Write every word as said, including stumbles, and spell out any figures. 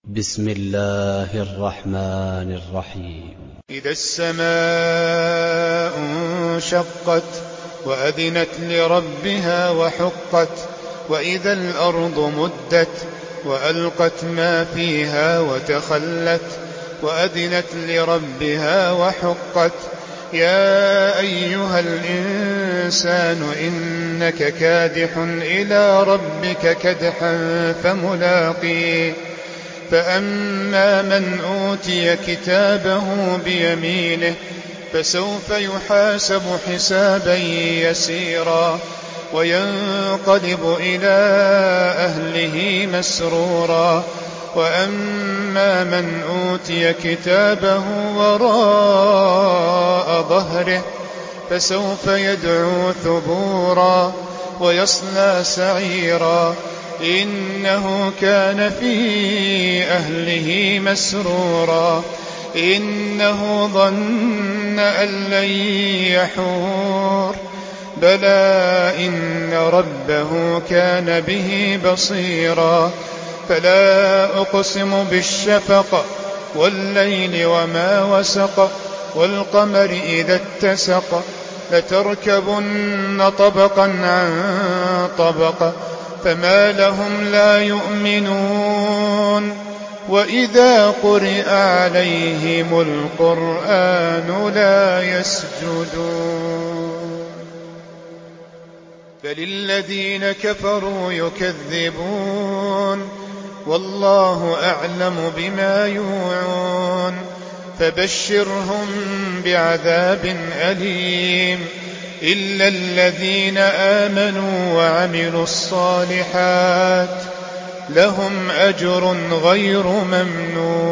بسم الله الرحمن الرحيم. إذا السماء انشقت وأذنت لربها وحقت، وإذا الأرض مدت وألقت ما فيها وتخلت، وأذنت لربها وحقت. يا أيها الإنسان إنك كادح إلى ربك كدحا فملاقيه. فأما من أوتي كتابه بيمينه فسوف يحاسب حسابا يسيرا وينقلب إلى أهله مسرورا. وأما من أوتي كتابه وراء ظهره فسوف يدعو ثبورا ويصلى سعيرا إنه كان في أهله مسرورا إنه ظن أن لن يحور بلى إن ربه كان به بصيرا. فلا أقسم بالشفق والليل وما وسق والقمر إذا اتسق لتركبن طبقا عن طبق فما لهم لا يؤمنون وإذا قرئ عليهم القرآن لا يسجدون بل الذين كفروا يكذبون والله أعلم بما يوعون. فبشرهم بعذاب أليم إلا الذين آمنوا وعملوا الصالحات لهم أجر غير ممنون.